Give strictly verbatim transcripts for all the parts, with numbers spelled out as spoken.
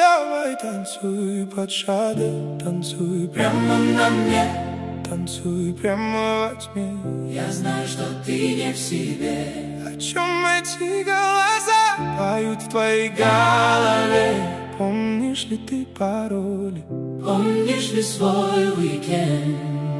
давай танцуй под шаде, танцуй прямо на мне, танцуй прямо во тьме. Я знаю, что ты не в себе. О чем эти голоса поют в твоей голове? Помнишь ли ты пароли? Помнишь ли свой уикенд?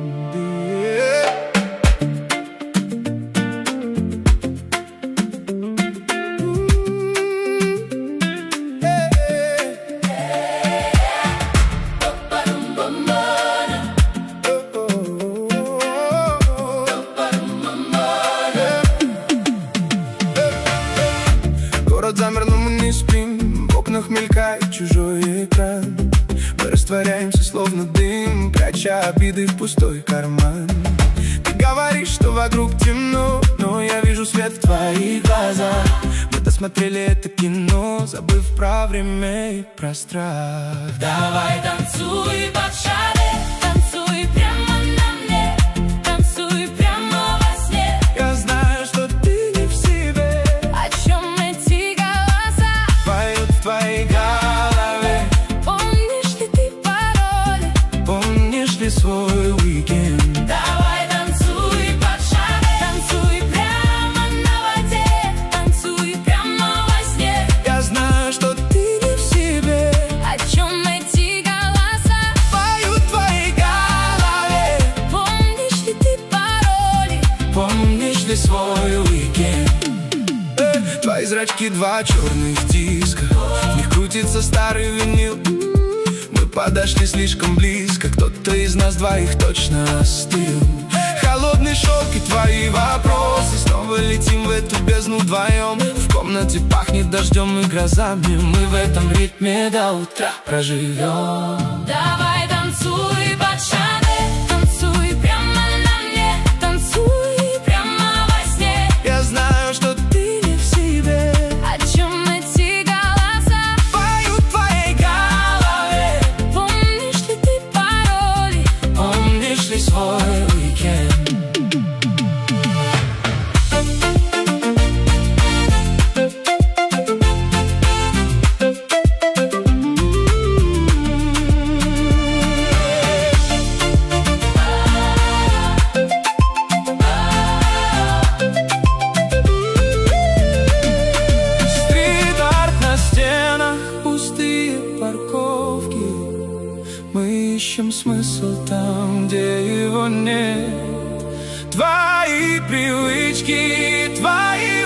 Город замер, но мы не спим. В окнах мелькает чужой экран. Мы растворяемся, словно дым, пряча обиды в пустой карман. Ты говоришь, что вокруг темно, но я вижу свет в твоих глазах. Мы досмотрели это кино, забыв про время и про страх. Давай танцуй под шаде, танцуй прямо на мне, танцуй прямо во сне. Я знаю, что ты не в себе. О чем эти голоса поют в твоей голове? Помнишь ли ты пароли? Помнишь ли свой уикенд? Давай танцуй под шаде, танцуй прямо на воде, танцуй прямо во сне. Я знаю, что ты не в себе. О чем эти голоса поют в твоей голове? Помнишь ли ты пароли? Помнишь ли свой уикенд? Э, твои зрачки два черных диска, в них крутится старый винил. Мы подошли слишком близко, кто-то из нас двоих точно остыл. Холодный шелк и твои вопросы, снова летим в эту бездну вдвоем. В комнате пахнет дождем и грозами, мы в этом ритме до утра проживем. Давай танцуй под шаде, танцуй прямо на мне, танцуй прямо во сне. Я знаю, что ты не в себе. О чем эти голоса поют в твоей голове? Помнишь ли ты пароли? Помнишь ли свой уикенд? Мы ищем смысл там, где его нет. Твои привычки, твои